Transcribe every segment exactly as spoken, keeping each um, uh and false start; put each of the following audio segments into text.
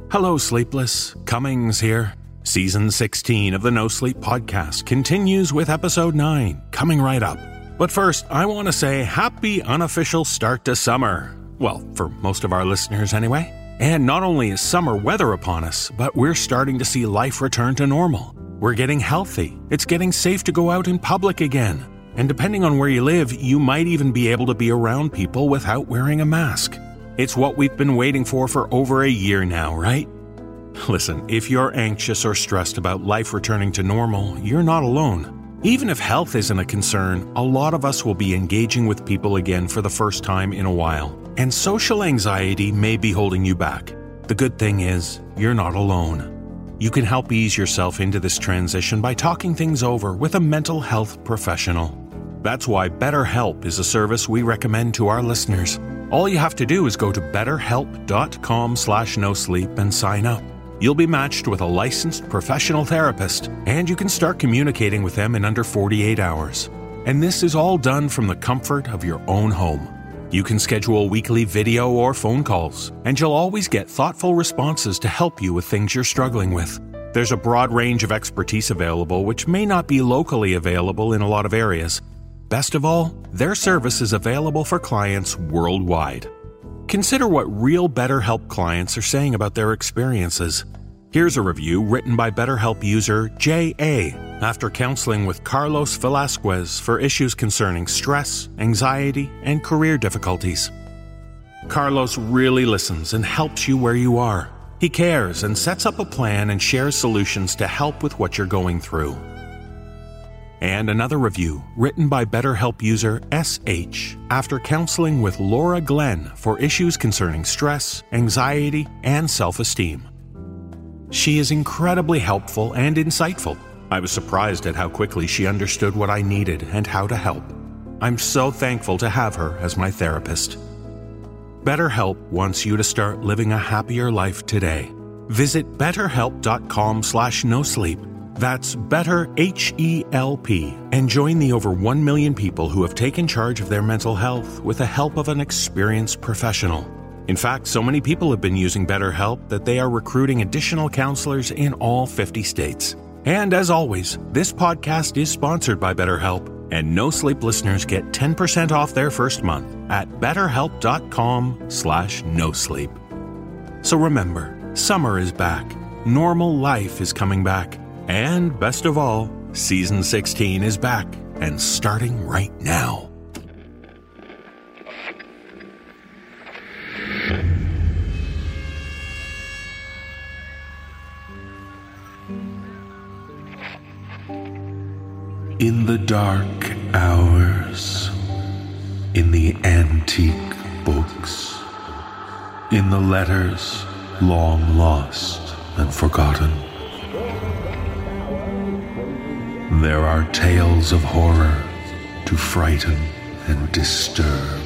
Hello, Sleepless. Cummings here. Season sixteen of the No Sleep Podcast continues with episode nine, coming right up. But first, I want to say happy unofficial start to summer. Well, for most of our listeners anyway. And not only is summer weather upon us, but we're starting to see life return to normal. We're getting healthy. It's getting safe to go out in public again. And depending on where you live, you might even be able to be around people without wearing a mask. It's what we've been waiting for for over a year now, right? Listen, if you're anxious or stressed about life returning to normal, you're not alone. Even if health isn't a concern, a lot of us will be engaging with people again for the first time in a while. And social anxiety may be holding you back. The good thing is, you're not alone. You can help ease yourself into this transition by talking things over with a mental health professional. That's why BetterHelp is a service we recommend to our listeners. All you have to do is go to betterhelp.com slash no sleep and sign up. You'll be matched with a licensed professional therapist, and you can start communicating with them in under forty-eight hours. And this is all done from the comfort of your own home. You can schedule weekly video or phone calls, and you'll always get thoughtful responses to help you with things you're struggling with. There's a broad range of expertise available, which may not be locally available in a lot of areas. Best of all, their service is available for clients worldwide. Consider what real BetterHelp clients are saying about their experiences. Here's a review written by BetterHelp user J A after counseling with Carlos Velasquez for issues concerning stress, anxiety, and career difficulties. Carlos really listens and helps you where you are. He cares and sets up a plan and shares solutions to help with what you're going through. And another review written by BetterHelp user S H after counseling with Laura Glenn for issues concerning stress, anxiety, and self-esteem. She is incredibly helpful and insightful. I was surprised at how quickly she understood what I needed and how to help. I'm so thankful to have her as my therapist. BetterHelp wants you to start living a happier life today. Visit betterhelp.com slash no sleep. That's better H E L P, and join the over one million people who have taken charge of their mental health with the help of an experienced professional. In fact, so many people have been using BetterHelp that they are recruiting additional counselors in all fifty states. And as always, this podcast is sponsored by BetterHelp, and No Sleep listeners get ten percent off their first month at betterhelp.com slash no sleep. So remember, summer is back, normal life is coming back, and best of all, season sixteen is back and starting right now. In the dark hours, in the antique books, in the letters long lost and forgotten, there are tales of horror to frighten and disturb.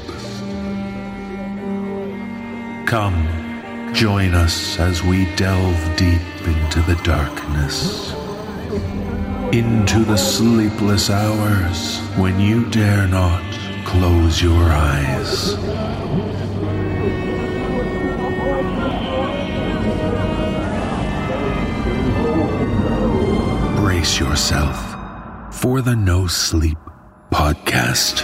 Come, join us as we delve deep into the darkness, into the sleepless hours when you dare not close your eyes. Brace yourself for the No Sleep Podcast.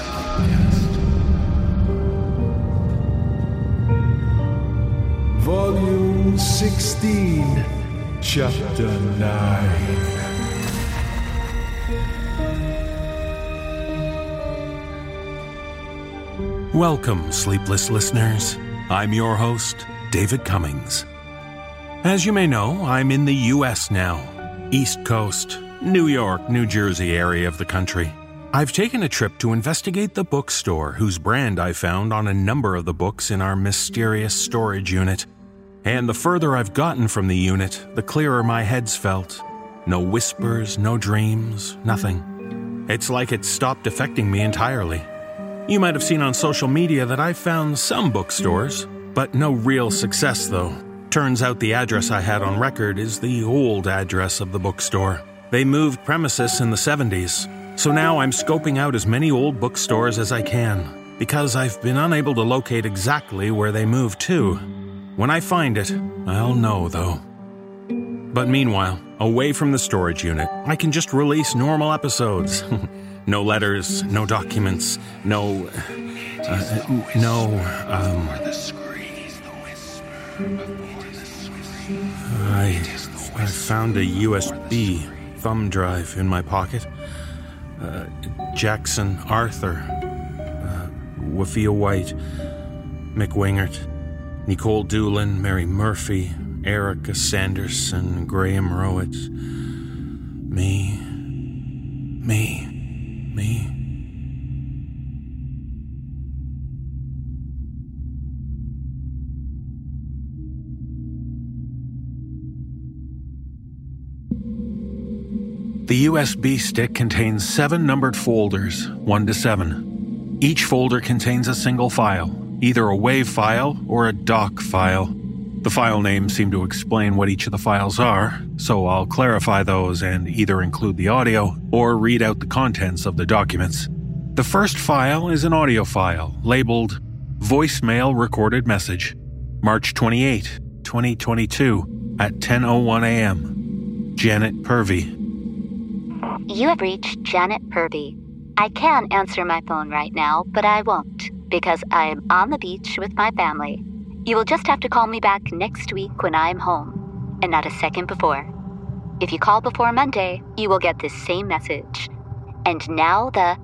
Volume sixteen, Chapter nine. Welcome, sleepless listeners. I'm your host, David Cummings. As you may know, I'm in the U S now, East Coast, New York, New Jersey area of the country. I've taken a trip to investigate the bookstore whose brand I found on a number of the books in our mysterious storage unit. And the further I've gotten from the unit, the clearer my head's felt. No whispers, no dreams, nothing. It's like it stopped affecting me entirely. You might have seen on social media that I've found some bookstores, but no real success though. Turns out the address I had on record is the old address of the bookstore. They moved premises in the seventies, so now I'm scoping out as many old bookstores as I can, because I've been unable to locate exactly where they moved to. When I find it, I'll know, though. But meanwhile, away from the storage unit, I can just release normal episodes. No letters, no documents, no... Uh, no, um... I... I found a U S B thumb drive in my pocket. Uh, Jackson Arthur, uh, Wafia White, Mick Wingert, Nicole Doolin, Mary Murphy, Erica Sanderson, Graham Rowitz. Me. Me. Me. The U S B stick contains seven numbered folders, one to seven. Each folder contains a single file, either a WAV file or a doc file. The file names seem to explain what each of the files are, so I'll clarify those and either include the audio or read out the contents of the documents. The first file is an audio file labeled Voicemail Recorded Message, March twenty-eighth, twenty twenty-two at ten oh one a.m. Janet Purvey. You have reached Janet Purvey. I can answer my phone right now, but I won't, because I am on the beach with my family. You will just have to call me back next week when I am home, and not a second before. If you call before Monday, you will get this same message. And now the...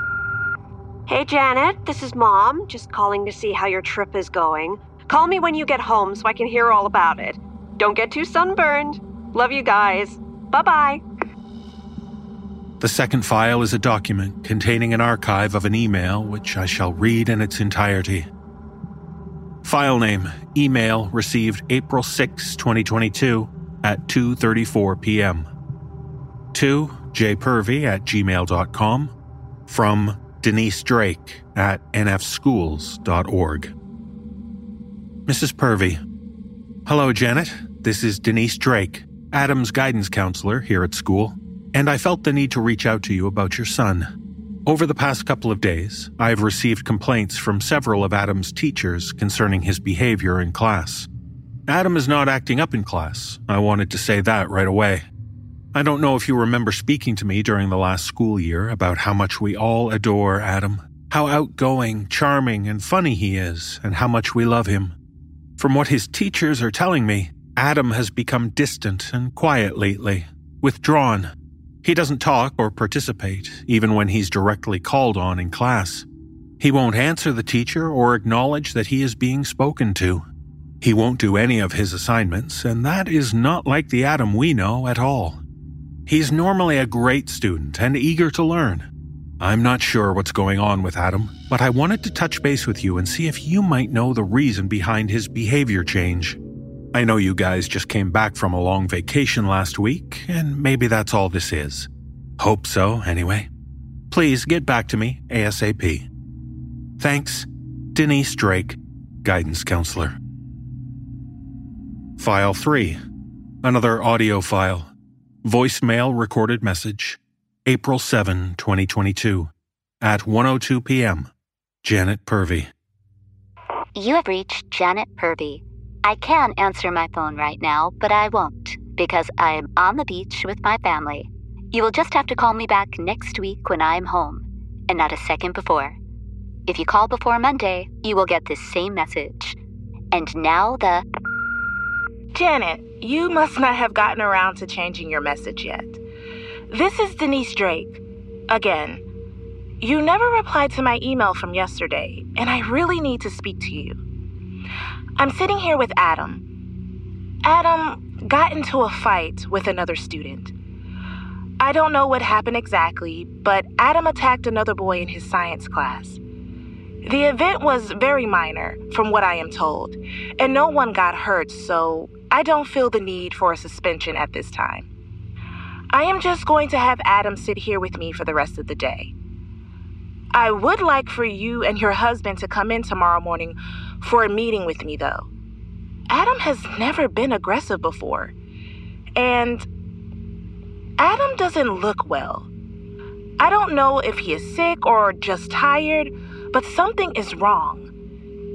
Hey Janet, this is Mom, just calling to see how your trip is going. Call me when you get home so I can hear all about it. Don't get too sunburned. Love you guys. Bye-bye. The second file is a document containing an archive of an email which I shall read in its entirety. File name, email received April sixth, twenty twenty-two at two thirty-four p.m. To jpurvey at gmail dot com from Denise Drake at n f schools dot org. Missus Purvey. Hello, Janet. This is Denise Drake, Adam's guidance counselor here at school. And I felt the need to reach out to you about your son. Over the past couple of days, I have received complaints from several of Adam's teachers concerning his behavior in class. Adam is not acting up in class. I wanted to say that right away. I don't know if you remember speaking to me during the last school year about how much we all adore Adam, how outgoing, charming, and funny he is, and how much we love him. From what his teachers are telling me, Adam has become distant and quiet lately, withdrawn. He doesn't talk or participate, even when he's directly called on in class. He won't answer the teacher or acknowledge that he is being spoken to. He won't do any of his assignments, and that is not like the Adam we know at all. He's normally a great student and eager to learn. I'm not sure what's going on with Adam, but I wanted to touch base with you and see if you might know the reason behind his behavior change. I know you guys just came back from a long vacation last week, and maybe that's all this is. Hope so, anyway. Please get back to me ASAP. Thanks, Denise Drake, Guidance Counselor. File three. Another audio file. Voicemail recorded message. April seventh, twenty twenty-two. At one oh two p.m. Janet Purvey. You have reached Janet Purvey. I can answer my phone right now, but I won't, because I am on the beach with my family. You will just have to call me back next week when I am home, and not a second before. If you call before Monday, you will get this same message. And now the... Janet, you must not have gotten around to changing your message yet. This is Denise Drake. Again, you never replied to my email from yesterday, and I really need to speak to you. I'm sitting here with Adam. Adam got into a fight with another student. I don't know what happened exactly, but Adam attacked another boy in his science class. The event was very minor, from what I am told, and no one got hurt, so I don't feel the need for a suspension at this time. I am just going to have Adam sit here with me for the rest of the day. I would like for you and your husband to come in tomorrow morning for a meeting with me, though. Adam has never been aggressive before, and Adam doesn't look well. I don't know if he is sick or just tired, but something is wrong.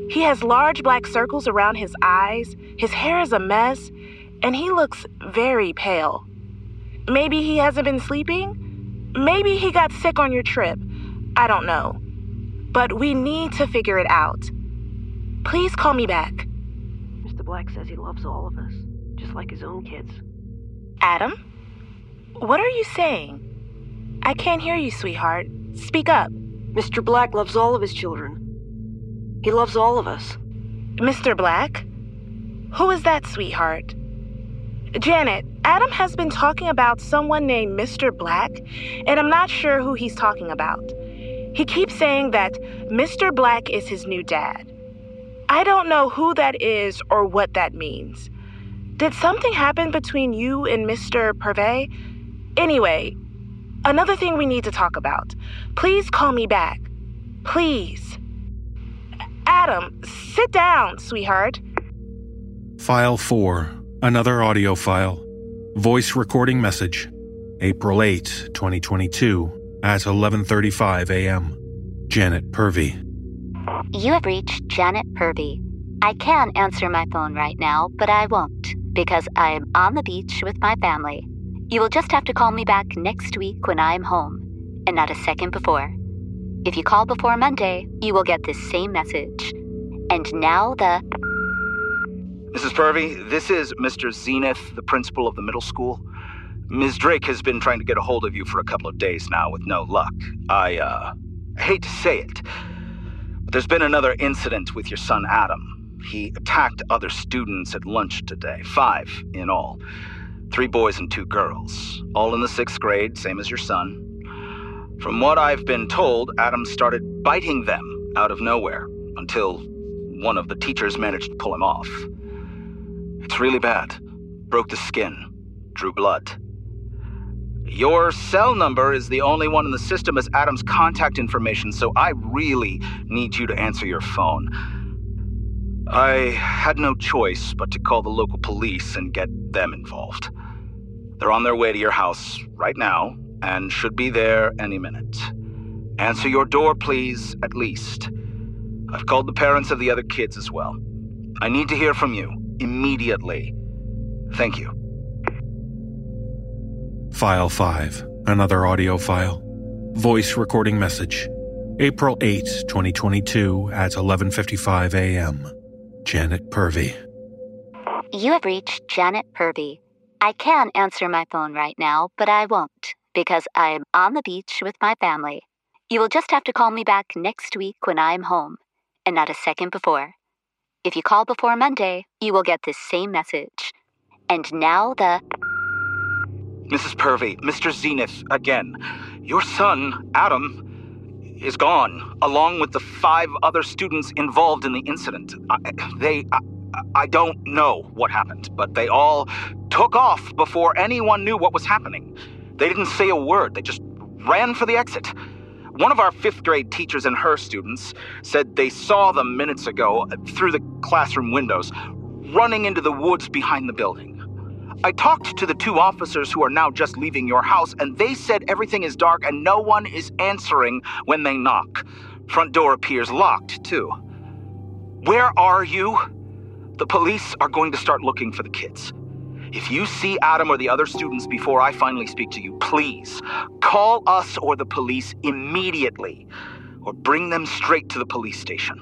He has large black circles around his eyes, his hair is a mess, and he looks very pale. Maybe he hasn't been sleeping? Maybe he got sick on your trip. I don't know. But we need to figure it out. Please call me back. Mister Black says he loves all of us, just like his own kids. Adam? What are you saying? I can't hear you, sweetheart. Speak up. Mister Black loves all of his children. He loves all of us. Mister Black? Who is that, sweetheart? Janet, Adam has been talking about someone named Mister Black, and I'm not sure who he's talking about. He keeps saying that Mister Black is his new dad. I don't know who that is or what that means. Did something happen between you and Mister Purvey? Anyway, another thing we need to talk about. Please call me back. Please. Adam, sit down, sweetheart. File four. Another audio file. Voice recording message. April eighth, twenty twenty-two at eleven thirty-five a.m. Janet Purvey. You have reached Janet Purvey. I can answer my phone right now, but I won't, because I am on the beach with my family. You will just have to call me back next week when I am home, and not a second before. If you call before Monday, you will get this same message. And now the... Missus Purvey, this is Mister Zenith, the principal of the middle school. Miz Drake has been trying to get a hold of you for a couple of days now with no luck. I, uh, hate to say it, but there's been another incident with your son Adam. He attacked other students at lunch today, five in all. Three boys and two girls, all in the sixth grade, same as your son. From what I've been told, Adam started biting them out of nowhere until one of the teachers managed to pull him off. It's really bad. Broke the skin. Drew blood. Your cell number is the only one in the system as Adam's contact information, so I really need you to answer your phone. I had no choice but to call the local police and get them involved. They're on their way to your house right now and should be there any minute. Answer your door, please, at least. I've called the parents of the other kids as well. I need to hear from you. Immediately. Thank you. File five. Another audio file. Voice recording message. April eighth, twenty twenty-two at eleven fifty-five a.m. Janet Purvey. You have reached Janet Purvey. I can answer my phone right now, but I won't, because I am on the beach with my family. You will just have to call me back next week when I am home, and not a second before. If you call before Monday, you will get this same message. And now the... Missus Purvey, Mister Zenith, again. Your son, Adam, is gone, along with the five other students involved in the incident. I, they... I, I don't know what happened, but they all took off before anyone knew what was happening. They didn't say a word. They just ran for the exit. One of our fifth grade teachers and her students said they saw them minutes ago through the classroom windows, running into the woods behind the building. I talked to the two officers who are now just leaving your house, and they said everything is dark and no one is answering when they knock. Front door appears locked, too. Where are you? The police are going to start looking for the kids. If you see Adam or the other students before I finally speak to you, please call us or the police immediately, or bring them straight to the police station.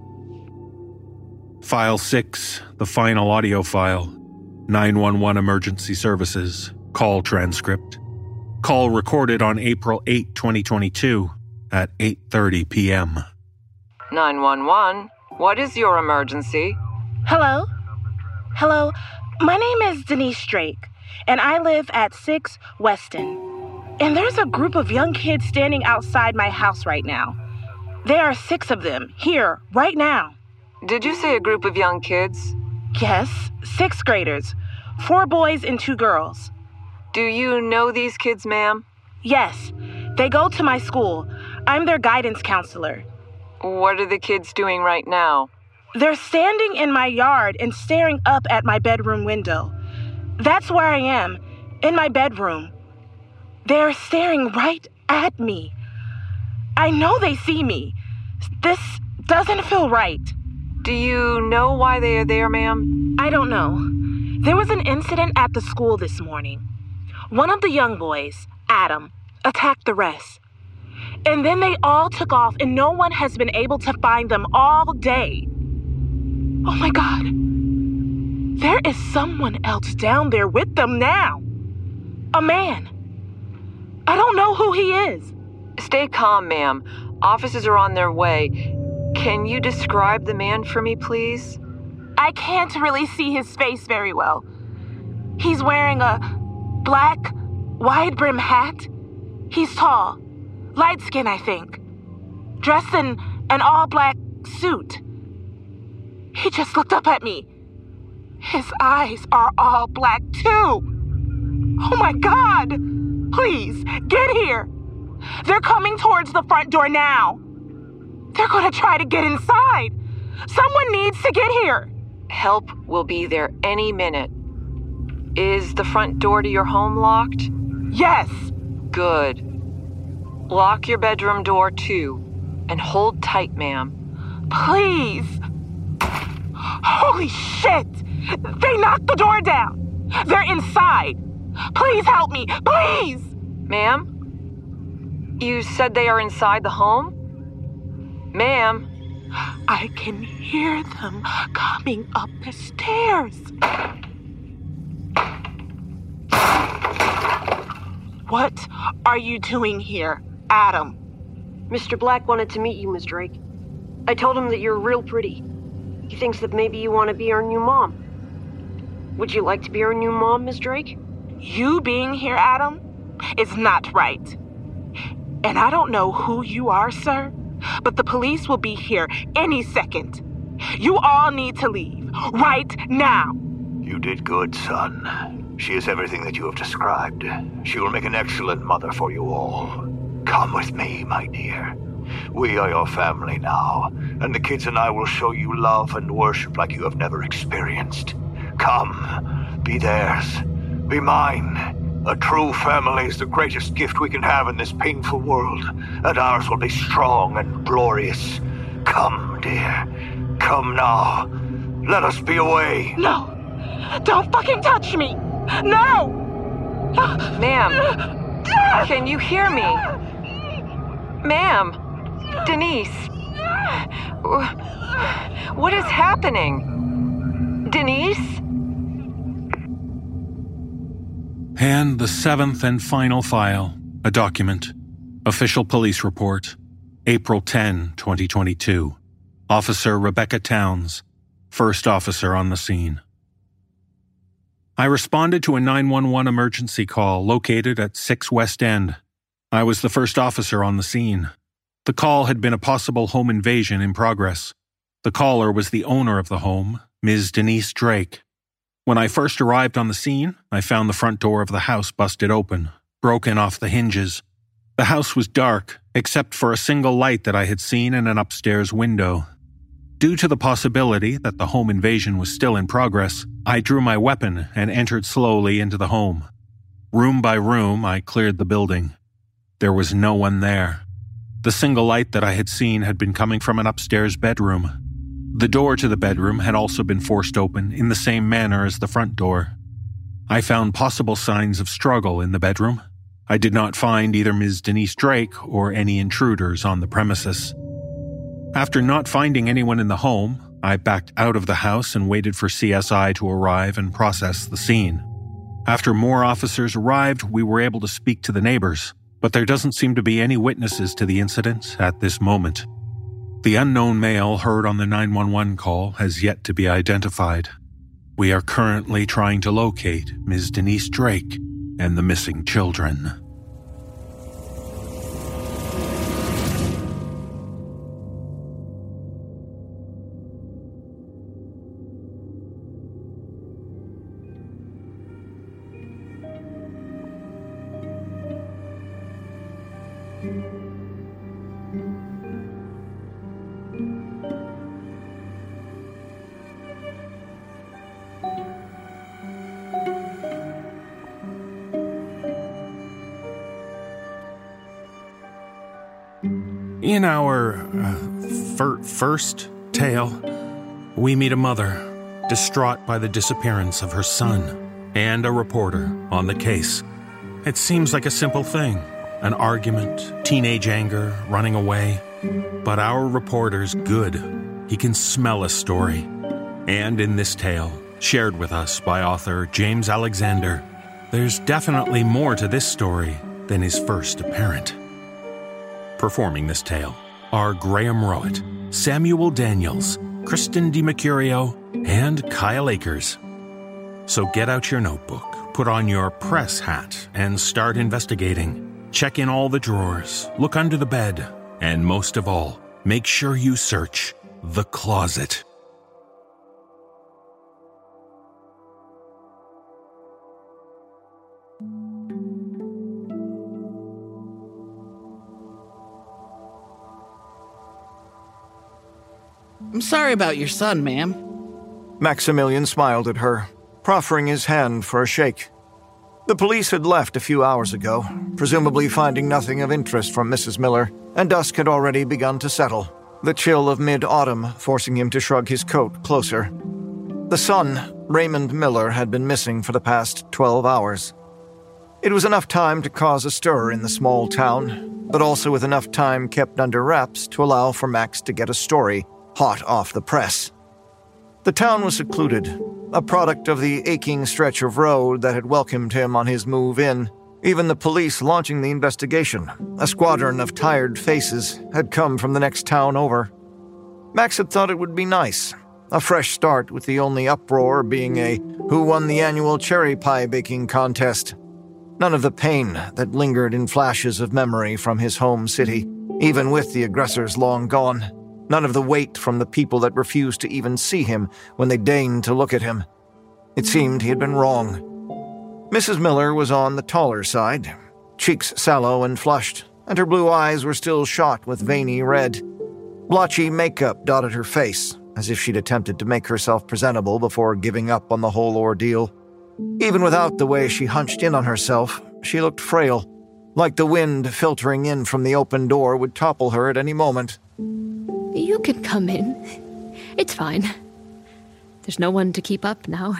File six, the final audio file. nine one one Emergency Services. Call transcript. Call recorded on April eighth, twenty twenty-two at eight thirty p.m. nine one one, what is your emergency? Hello? Hello? My name is Denise Drake, and I live at six Weston. And there's a group of young kids standing outside my house right now. There are six of them, here, right now. Did you say a group of young kids? Yes, sixth graders. Four boys and two girls. Do you know these kids, ma'am? Yes, they go to my school. I'm their guidance counselor. What are the kids doing right now? They're standing in my yard and staring up at my bedroom window. That's where I am, in my bedroom. They're staring right at me. I know they see me. This doesn't feel right. Do you know why they are there, ma'am? I don't know. There was an incident at the school this morning. One of the young boys, Adam, attacked the rest. And then they all took off and no one has been able to find them all day. Oh my God. There is someone else down there with them now. A man. I don't know who he is. Stay calm, ma'am. Officers are on their way. Can you describe the man for me, please? I can't really see his face very well. He's wearing a black, wide-brim hat. He's tall, light skin, I think. Dressed in an all-black suit. He just looked up at me. His eyes are all black, too. Oh, my God. Please, get here. They're coming towards the front door now. They're going to try to get inside. Someone needs to get here. Help will be there any minute. Is the front door to your home locked? Yes. Good. Lock your bedroom door, too. And hold tight, ma'am. Please. Holy shit! They knocked the door down. They're inside. Please help me. Please! Ma'am? You said they are inside the home? Ma'am? I can hear them coming up the stairs. What are you doing here, Adam? Mister Black wanted to meet you, Miss Drake. I told him that you're real pretty. He thinks that maybe you want to be our new mom. Would you like to be our new mom, Miss Drake? You being here, Adam, is not right. And I don't know who you are, sir, but the police will be here any second. You all need to leave right now. You did good, son. She is everything that you have described. She will make an excellent mother for you all. Come with me, my dear. We are your family now, and the kids and I will show you love and worship like you have never experienced. Come, be theirs, be mine. A true family is the greatest gift we can have in this painful world, and ours will be strong and glorious. Come, dear. Come now. Let us be away. No. Don't fucking touch me. No. Ma'am, can you hear me? Ma'am, Denise. What is happening? Denise? And the seventh and final file, a document. Official police report, April tenth, twenty twenty-two. Officer Rebecca Towns, first officer on the scene. I responded to a nine one one emergency call located at six West End. I was the first officer on the scene. The call had been a possible home invasion in progress. The caller was the owner of the home, Miz Denise Drake. When I first arrived on the scene, I found the front door of the house busted open, broken off the hinges. The house was dark, except for a single light that I had seen in an upstairs window. Due to the possibility that the home invasion was still in progress, I drew my weapon and entered slowly into the home. Room by room, I cleared the building. There was no one there. The single light that I had seen had been coming from an upstairs bedroom. The door to the bedroom had also been forced open in the same manner as the front door. I found possible signs of struggle in the bedroom. I did not find either Miz Denise Drake or any intruders on the premises. After not finding anyone in the home, I backed out of the house and waited for C S I to arrive and process the scene. After more officers arrived, we were able to speak to the neighbors, but there doesn't seem to be any witnesses to the incident at this moment. The unknown male heard on the nine one one call has yet to be identified. We are currently trying to locate Miz Denise Drake and the missing children. In our uh, fir- first tale, we meet a mother distraught by the disappearance of her son and a reporter on the case. It seems like a simple thing, an argument, teenage anger, running away. But our reporter's good. He can smell a story. And in this tale, shared with us by author James Alexander, there's definitely more to this story than is first apparent. Performing this tale are Graham Rowett, Samuel Daniels, Kristen DiMercurio, and Kyle Akers. So get out your notebook, put on your press hat, and start investigating. Check in all the drawers, look under the bed, and most of all, make sure you search the closet. I'm sorry about your son, ma'am. Maximilian smiled at her, proffering his hand for a shake. The police had left a few hours ago, presumably finding nothing of interest from Missus Miller, and dusk had already begun to settle, the chill of mid-autumn forcing him to shrug his coat closer. The son, Raymond Miller, had been missing for the past twelve hours. It was enough time to cause a stir in the small town, but also with enough time kept under wraps to allow for Max to get a story hot off the press. The town was secluded, a product of the aching stretch of road that had welcomed him on his move in. Even the police launching the investigation, a squadron of tired faces, had come from the next town over. Max had thought it would be nice, a fresh start with the only uproar being a who won the annual cherry pie baking contest. None of the pain that lingered in flashes of memory from his home city, even with the aggressors long gone. None of the weight from the people that refused to even see him when they deigned to look at him. It seemed he had been wrong. Missus Miller was on the taller side, cheeks sallow and flushed, and her blue eyes were still shot with veiny red. Blotchy makeup dotted her face, as if she'd attempted to make herself presentable before giving up on the whole ordeal. Even without the way she hunched in on herself, she looked frail, like the wind filtering in from the open door would topple her at any moment. You can come in. It's fine. There's no one to keep up now.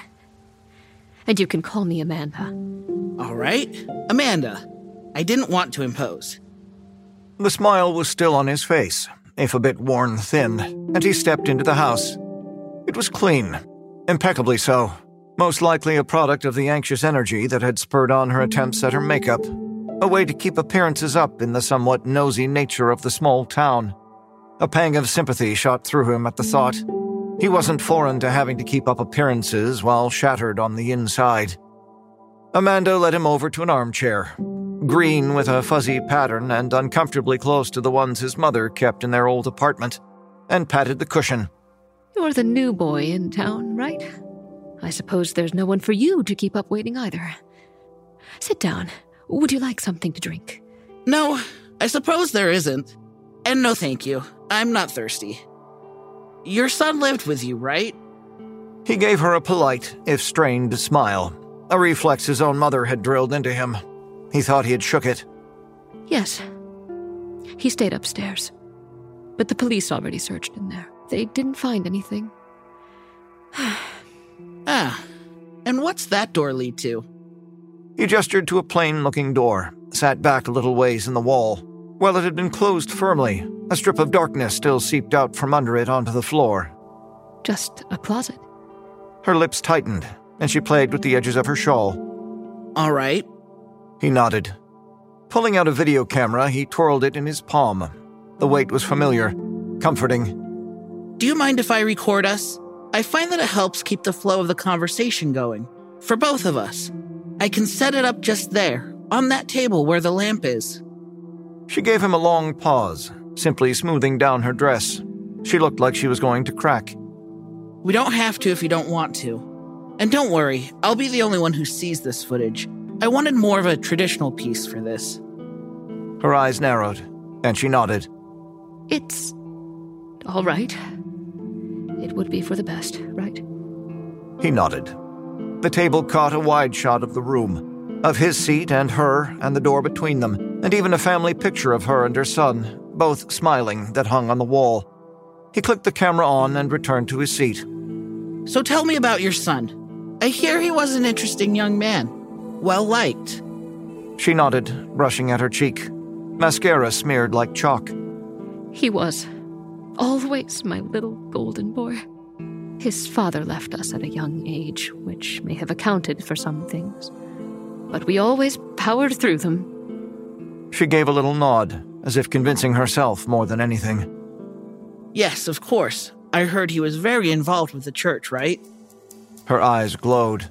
And you can call me Amanda. All right. Amanda. I didn't want to impose. The smile was still on his face, if a bit worn thin, and he stepped into the house. It was clean, impeccably so, most likely a product of the anxious energy that had spurred on her attempts at her makeup, a way to keep appearances up in the somewhat nosy nature of the small town. A pang of sympathy shot through him at the thought. He wasn't foreign to having to keep up appearances while shattered on the inside. Amanda led him over to an armchair, green with a fuzzy pattern and uncomfortably close to the ones his mother kept in their old apartment, and patted the cushion. You're the new boy in town, right? I suppose there's no one for you to keep up waiting either. Sit down. Would you like something to drink? No, I suppose there isn't. And no thank you. I'm not thirsty. Your son lived with you, right? He gave her a polite, if strained, smile, a reflex his own mother had drilled into him. He thought he had shook it. Yes. He stayed upstairs. But the police already searched in there. They didn't find anything. Ah. And what's that door lead to? He gestured to a plain-looking door, sat back a little ways in the wall. While it had been closed firmly, a strip of darkness still seeped out from under it onto the floor. Just a closet. Her lips tightened, and she played with the edges of her shawl. All right. He nodded. Pulling out a video camera, he twirled it in his palm. The weight was familiar, comforting. Do you mind if I record us? I find that it helps keep the flow of the conversation going, for both of us. I can set it up just there, on that table where the lamp is. She gave him a long pause, simply smoothing down her dress. She looked like she was going to crack. We don't have to if you don't want to. And don't worry, I'll be the only one who sees this footage. I wanted more of a traditional piece for this. Her eyes narrowed, and she nodded. It's all right. It would be for the best, right? He nodded. The table caught a wide shot of the room, of his seat and her and the door between them, and even a family picture of her and her son, both smiling, that hung on the wall. He clicked the camera on and returned to his seat. So tell me about your son. I hear he was an interesting young man. Well-liked. She nodded, brushing at her cheek. Mascara smeared like chalk. He was. Always my little golden boy. His father left us at a young age, which may have accounted for some things. But we always powered through them. She gave a little nod, as if convincing herself more than anything. Yes, of course. I heard he was very involved with the church, right? Her eyes glowed.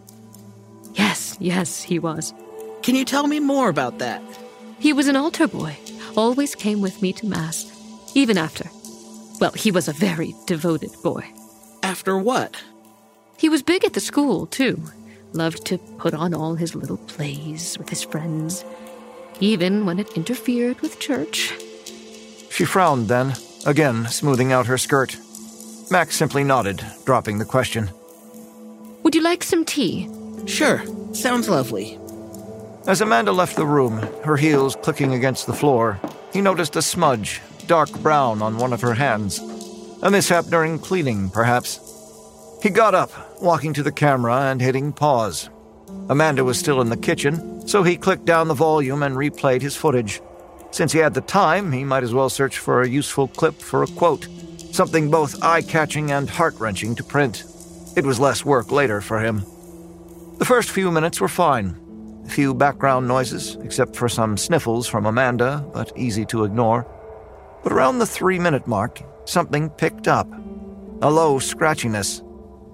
Yes, yes, he was. Can you tell me more about that? He was an altar boy. Always came with me to Mass. Even after. Well, he was a very devoted boy. After what? He was big at the school, too. Loved to put on all his little plays with his friends, even when it interfered with church. She frowned then, again smoothing out her skirt. Max simply nodded, dropping the question. Would you like some tea? Sure. Sounds lovely. As Amanda left the room, her heels clicking against the floor, he noticed a smudge, dark brown on one of her hands. A mishap during cleaning, perhaps. He got up, walking to the camera and hitting pause. Amanda was still in the kitchen, so he clicked down the volume and replayed his footage. Since he had the time, he might as well search for a useful clip for a quote, something both eye-catching and heart-wrenching to print. It was less work later for him. The first few minutes were fine. A few background noises, except for some sniffles from Amanda, but easy to ignore. But around the three-minute mark, something picked up. A low scratchiness.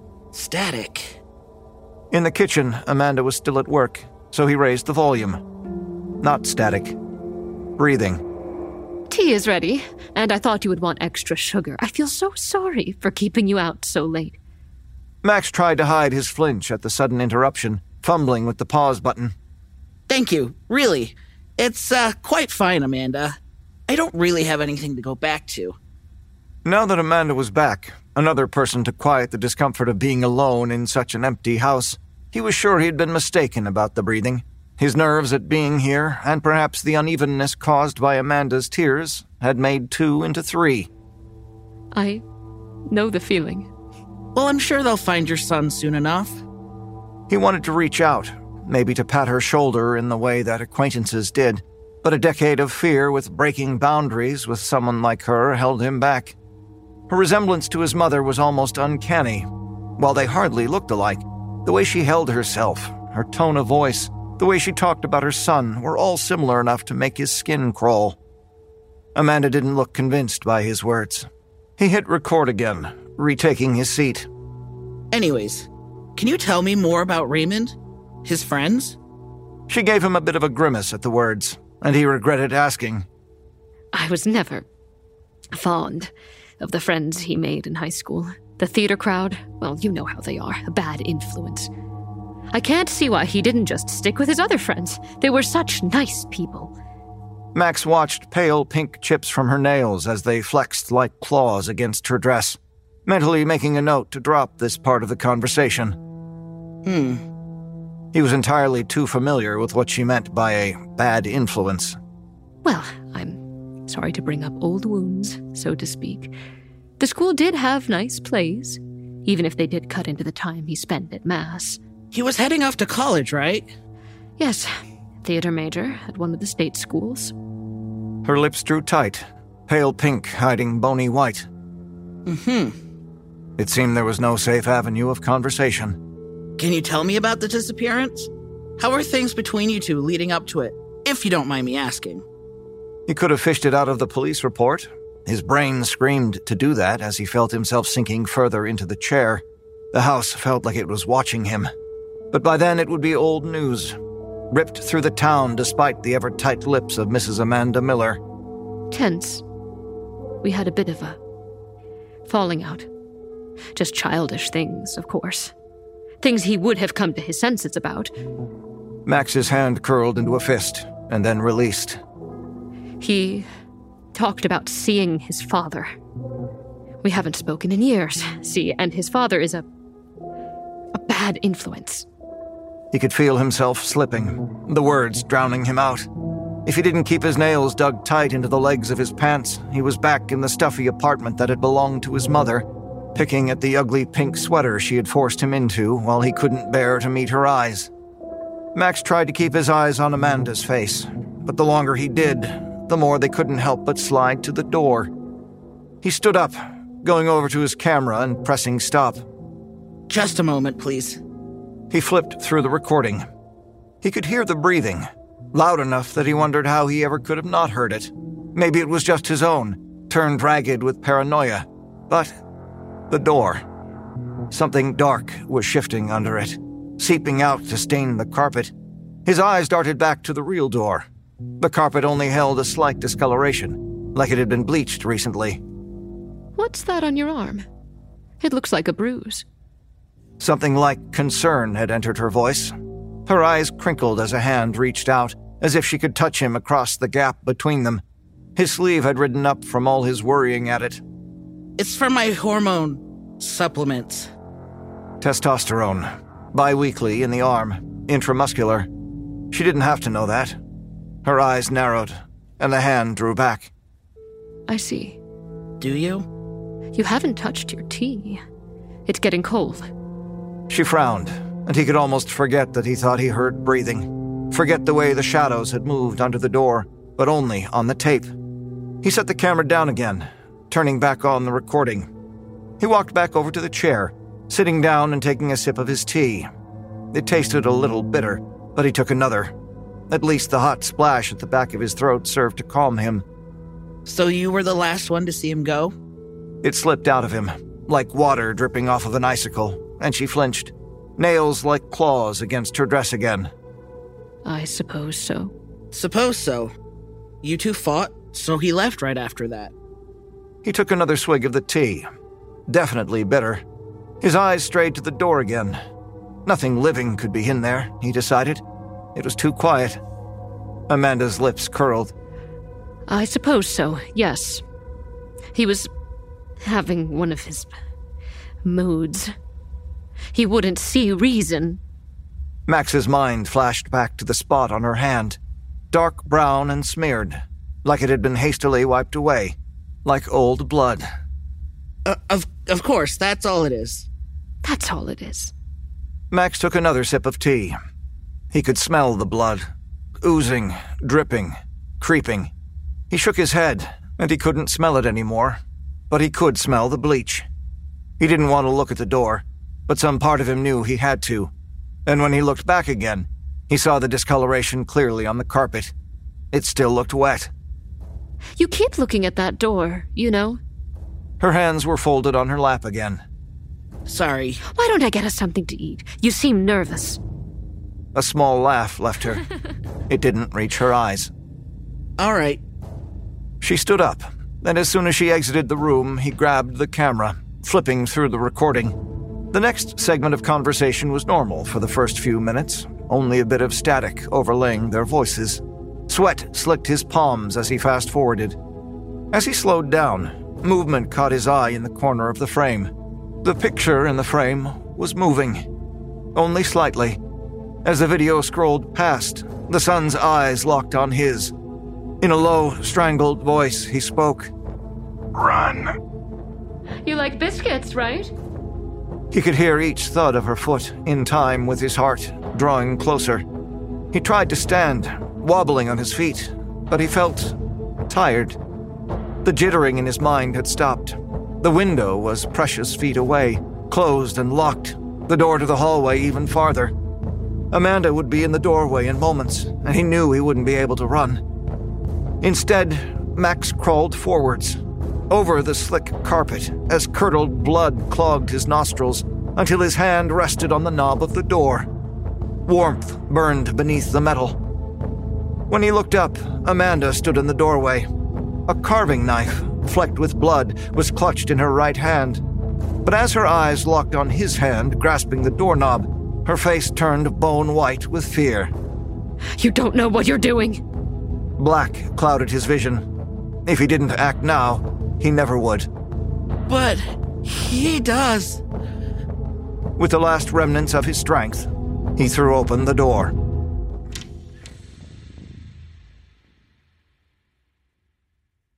Static. In the kitchen, Amanda was still at work, so he raised the volume. Not static. Breathing. Tea is ready, and I thought you would want extra sugar. I feel so sorry for keeping you out so late. Max tried to hide his flinch at the sudden interruption, fumbling with the pause button. Thank you, really. It's, uh, quite fine, Amanda. I don't really have anything to go back to. Now that Amanda was back, another person to quiet the discomfort of being alone in such an empty house, he was sure he'd been mistaken about the breathing. His nerves at being here, and perhaps the unevenness caused by Amanda's tears, had made two into three. I know the feeling. Well, I'm sure they'll find your son soon enough. He wanted to reach out, maybe to pat her shoulder in the way that acquaintances did, but a decade of fear with breaking boundaries with someone like her held him back. Her resemblance to his mother was almost uncanny. While they hardly looked alike, the way she held herself, her tone of voice, the way she talked about her son were all similar enough to make his skin crawl. Amanda didn't look convinced by his words. He hit record again, retaking his seat. Anyways, can you tell me more about Raymond? His friends? She gave him a bit of a grimace at the words, and he regretted asking. I was never fond of the friends he made in high school. The theater crowd, well, you know how they are, a bad influence. I can't see why he didn't just stick with his other friends. They were such nice people. Max watched pale pink chips from her nails as they flexed like claws against her dress, mentally making a note to drop this part of the conversation. Hmm. He was entirely too familiar with what she meant by a bad influence. Well, I'm sorry to bring up old wounds, so to speak. The school did have nice plays, even if they did cut into the time he spent at Mass. He was heading off to college, right? Yes, theater major at one of the state schools. Her lips drew tight, pale pink hiding bony white. Mm-hmm. It seemed there was no safe avenue of conversation. Can you tell me about the disappearance? How are things between you two leading up to it, if you don't mind me asking? He could have fished it out of the police report. His brain screamed to do that as he felt himself sinking further into the chair. The house felt like it was watching him. But by then it would be old news, ripped through the town despite the ever-tight lips of Missus Amanda Miller. Tense. We had a bit of a falling out. Just childish things, of course. Things he would have come to his senses about. Max's hand curled into a fist, and then released. He talked about seeing his father. We haven't spoken in years, see, and his father is a... a bad influence. He could feel himself slipping, the words drowning him out. If he didn't keep his nails dug tight into the legs of his pants, he was back in the stuffy apartment that had belonged to his mother, picking at the ugly pink sweater she had forced him into while he couldn't bear to meet her eyes. Max tried to keep his eyes on Amanda's face, but the longer he did, the more they couldn't help but slide to the door. He stood up, going over to his camera and pressing stop. Just a moment, please. He flipped through the recording. He could hear the breathing, loud enough that he wondered how he ever could have not heard it. Maybe it was just his own, turned ragged with paranoia. But the door. Something dark was shifting under it, seeping out to stain the carpet. His eyes darted back to the real door. The carpet only held a slight discoloration, like it had been bleached recently. What's that on your arm? It looks like a bruise. Something like concern had entered her voice. Her eyes crinkled as a hand reached out, as if she could touch him across the gap between them. His sleeve had ridden up from all his worrying at it. It's for my hormone supplements. Testosterone. Bi-weekly in the arm. Intramuscular. She didn't have to know that. Her eyes narrowed, and the hand drew back. I see. Do you? You haven't touched your tea. It's getting cold. She frowned, and he could almost forget that he thought he heard breathing. Forget the way the shadows had moved under the door, but only on the tape. He set the camera down again, turning back on the recording. He walked back over to the chair, sitting down and taking a sip of his tea. It tasted a little bitter, but he took another. At least the hot splash at the back of his throat served to calm him. So you were the last one to see him go? It slipped out of him, like water dripping off of an icicle, and she flinched, nails like claws against her dress again. I suppose so. Suppose so. You two fought, so he left right after that. He took another swig of the tea. Definitely bitter. His eyes strayed to the door again. Nothing living could be in there, he decided. It was too quiet. Amanda's lips curled. I suppose so, yes. He was having one of his moods. He wouldn't see reason. Max's mind flashed back to the spot on her hand. Dark brown and smeared, like it had been hastily wiped away, like old blood. Uh, of, of course, that's all it is. That's all it is. Max took another sip of tea. He could smell the blood, oozing, dripping, creeping. He shook his head, and he couldn't smell it anymore, but he could smell the bleach. He didn't want to look at the door, but some part of him knew he had to. And when he looked back again, he saw the discoloration clearly on the carpet. It still looked wet. You keep looking at that door, you know. Her hands were folded on her lap again. Sorry. Why don't I get us something to eat? You seem nervous. A small laugh left her. It didn't reach her eyes. All right. She stood up, and as soon as she exited the room, he grabbed the camera, flipping through the recording. The next segment of conversation was normal for the first few minutes, only a bit of static overlaying their voices. Sweat slicked his palms as he fast-forwarded. As he slowed down, movement caught his eye in the corner of the frame. The picture in the frame was moving, only slightly. As the video scrolled past, the son's eyes locked on his. In a low, strangled voice, he spoke. Run. You like biscuits, right? He could hear each thud of her foot, in time with his heart, drawing closer. He tried to stand, wobbling on his feet, but he felt tired. The jittering in his mind had stopped. The window was precious feet away, closed and locked, the door to the hallway even farther. Amanda would be in the doorway in moments, and he knew he wouldn't be able to run. Instead, Max crawled forwards, over the slick carpet, as curdled blood clogged his nostrils, until his hand rested on the knob of the door. Warmth burned beneath the metal. When he looked up, Amanda stood in the doorway. A carving knife, flecked with blood, was clutched in her right hand. But as her eyes locked on his hand, grasping the doorknob, her face turned bone white with fear. You don't know what you're doing. Black clouded his vision. If he didn't act now, he never would. But he does. With the last remnants of his strength, he threw open the door.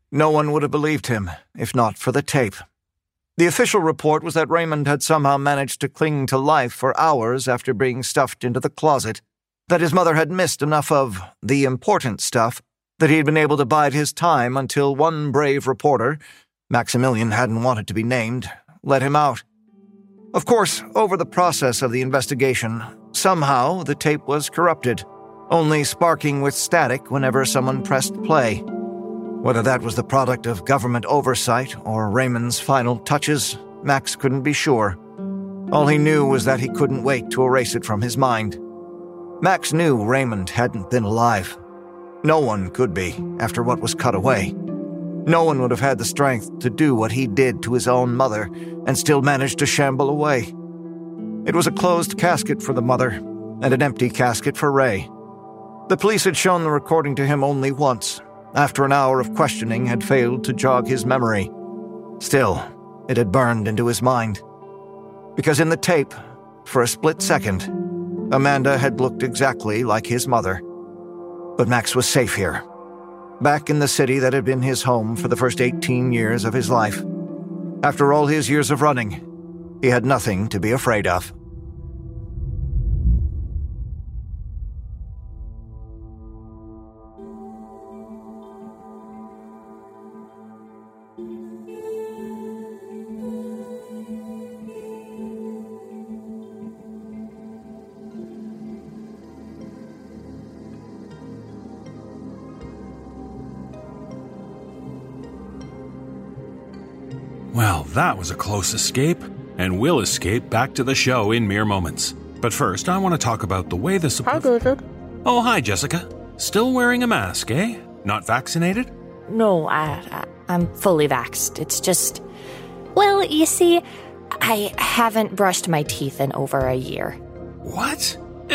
No one would have believed him, if not for the tape. The official report was that Raymond had somehow managed to cling to life for hours after being stuffed into the closet, that his mother had missed enough of the important stuff that he had been able to bide his time until one brave reporter, Maximilian hadn't wanted to be named, let him out. Of course, over the process of the investigation, somehow the tape was corrupted, only sparking with static whenever someone pressed play. Whether that was the product of government oversight or Raymond's final touches, Max couldn't be sure. All he knew was that he couldn't wait to erase it from his mind. Max knew Raymond hadn't been alive. No one could be, after what was cut away. No one would have had the strength to do what he did to his own mother and still manage to shamble away. It was a closed casket for the mother and an empty casket for Ray. The police had shown the recording to him only once, after an hour of questioning had failed to jog his memory. Still, it had burned into his mind. Because in the tape, for a split second, Amanda had looked exactly like his mother. But Max was safe here, back in the city that had been his home for the first eighteen years of his life. After all his years of running, he had nothing to be afraid of. Well, that was a close escape, and we'll escape back to the show in mere moments. But first, I want to talk about the way the... Supp- Hi, David. Oh, hi, Jessica. Still wearing a mask, eh? Not vaccinated? No, I, I, I'm fully vaxxed. It's just... Well, you see, I haven't brushed my teeth in over a year. What?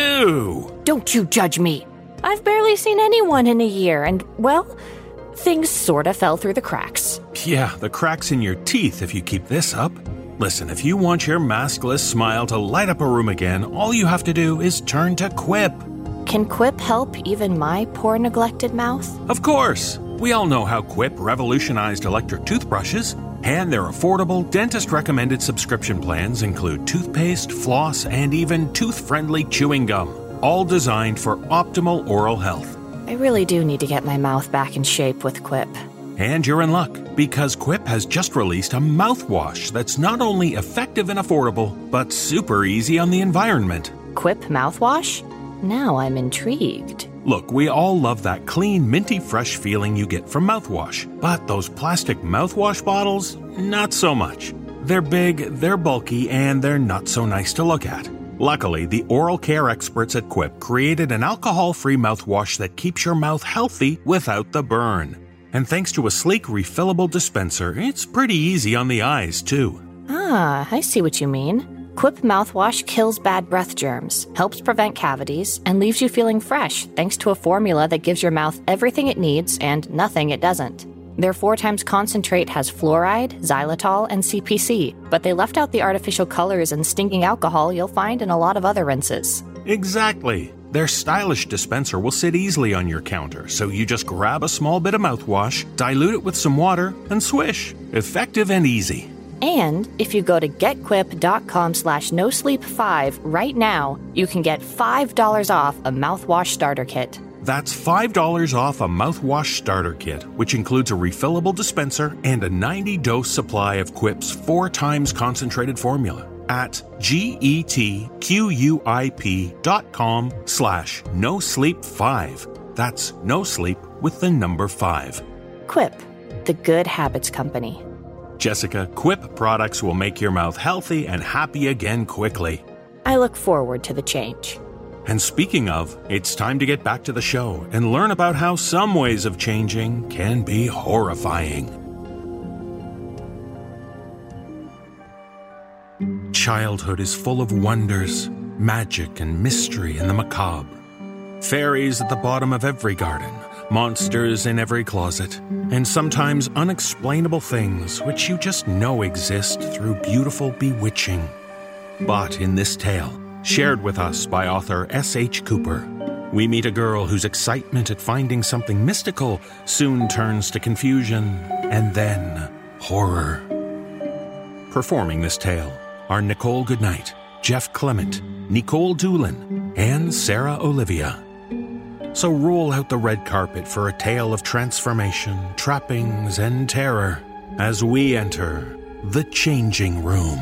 Ew! Don't you judge me. I've barely seen anyone in a year, and, well... things sorta fell through the cracks. Yeah, the cracks in your teeth if you keep this up. Listen, if you want your maskless smile to light up a room again, all you have to do is turn to Quip. Can Quip help even my poor neglected mouth? Of course! We all know how Quip revolutionized electric toothbrushes, and their affordable, dentist-recommended subscription plans include toothpaste, floss, and even tooth-friendly chewing gum, all designed for optimal oral health. I really do need to get my mouth back in shape with Quip. And you're in luck, because Quip has just released a mouthwash that's not only effective and affordable, but super easy on the environment. Quip mouthwash? Now I'm intrigued. Look, we all love that clean, minty fresh feeling you get from mouthwash, but those plastic mouthwash bottles, not so much. They're big, they're bulky, and they're not so nice to look at. Luckily, the oral care experts at Quip created an alcohol-free mouthwash that keeps your mouth healthy without the burn. And thanks to a sleek, refillable dispenser, it's pretty easy on the eyes, too. Ah, I see what you mean. Quip mouthwash kills bad breath germs, helps prevent cavities, and leaves you feeling fresh thanks to a formula that gives your mouth everything it needs and nothing it doesn't. Their four times concentrate has fluoride, xylitol, and C P C, but they left out the artificial colors and stinking alcohol you'll find in a lot of other rinses. Exactly. Their stylish dispenser will sit easily on your counter, so you just grab a small bit of mouthwash, dilute it with some water, and swish. Effective and easy. And if you go to getquip.com slash no sleep five right now, you can get five dollars off a mouthwash starter kit. That's five dollars off a mouthwash starter kit, which includes a refillable dispenser and a ninety-dose supply of Quip's four times concentrated formula at getquip.com slash no sleep five. That's no sleep with the number five. Quip, the good habits company. Jessica, Quip products will make your mouth healthy and happy again quickly. I look forward to the change. And speaking of, it's time to get back to the show and learn about how some ways of changing can be horrifying. Childhood is full of wonders, magic, and mystery and the macabre. Fairies at the bottom of every garden, monsters in every closet, and sometimes unexplainable things which you just know exist through beautiful bewitching. But in this tale, shared with us by author S H Cooper, we meet a girl whose excitement at finding something mystical soon turns to confusion and then horror. Performing this tale are Nicole Goodnight, Jeff Clement, Nicole Doolin, and Sarah Olivia. So roll out the red carpet for a tale of transformation, trappings, and terror as we enter The Changing Room.